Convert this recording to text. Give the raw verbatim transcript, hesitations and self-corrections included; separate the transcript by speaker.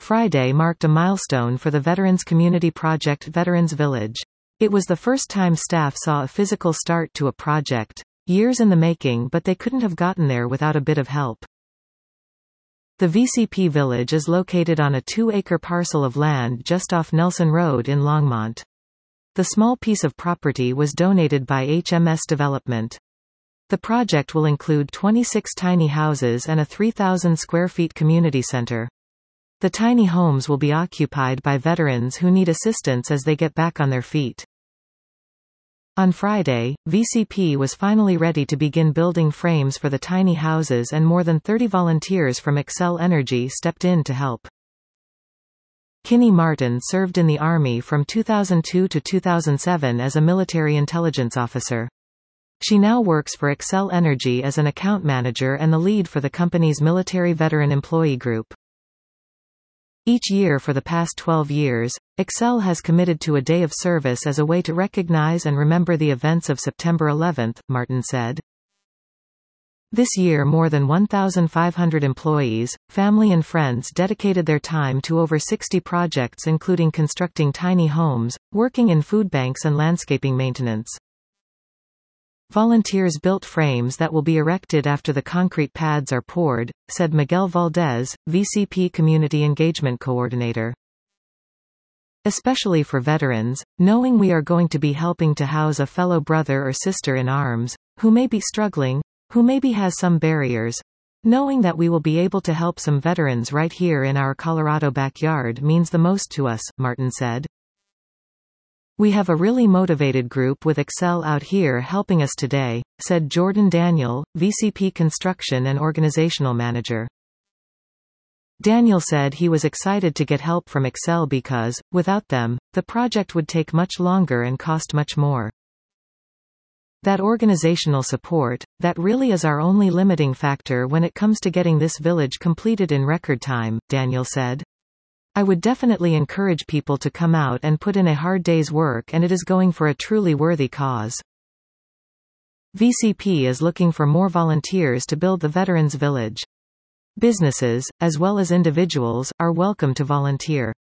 Speaker 1: Friday marked a milestone for the Veterans Community Project Veterans Village. It was the first time staff saw a physical start to a project. Years in the making, but they couldn't have gotten there without a bit of help. The V C P Village is located on a two-acre parcel of land just off Nelson Road in Longmont. The small piece of property was donated by H M S Development. The project will include twenty-six tiny houses and a three thousand square feet community center. The tiny homes will be occupied by veterans who need assistance as they get back on their feet. On Friday, V C P was finally ready to begin building frames for the tiny houses, and more than thirty volunteers from Xcel Energy stepped in to help. Kinney Martin served in the Army from two thousand two to two thousand seven as a military intelligence officer. She now works for Xcel Energy as an account manager and the lead for the company's military veteran employee group. Each year for the past twelve years, Xcel has committed to a day of service as a way to recognize and remember the events of September eleventh, Martin said. This year more than one thousand five hundred employees, family and friends dedicated their time to over sixty projects, including constructing tiny homes, working in food banks and landscaping maintenance. Volunteers built frames that will be erected after the concrete pads are poured, said Miguel Valdez, V C P Community Engagement Coordinator. Especially for veterans, knowing we are going to be helping to house a fellow brother or sister in arms, who may be struggling, who maybe has some barriers, knowing that we will be able to help some veterans right here in our Colorado backyard means the most to us, Martin said. We have a really motivated group with Xcel out here helping us today, said Jordan Daniel, V C P Construction and Organizational Manager. Daniel said he was excited to get help from Xcel because, without them, the project would take much longer and cost much more. That organizational support, that really is our only limiting factor when it comes to getting this village completed in record time, Daniel said. I would definitely encourage people to come out and put in a hard day's work, and it is going for a truly worthy cause. V C P is looking for more volunteers to build the Veterans Village. Businesses, as well as individuals, are welcome to volunteer.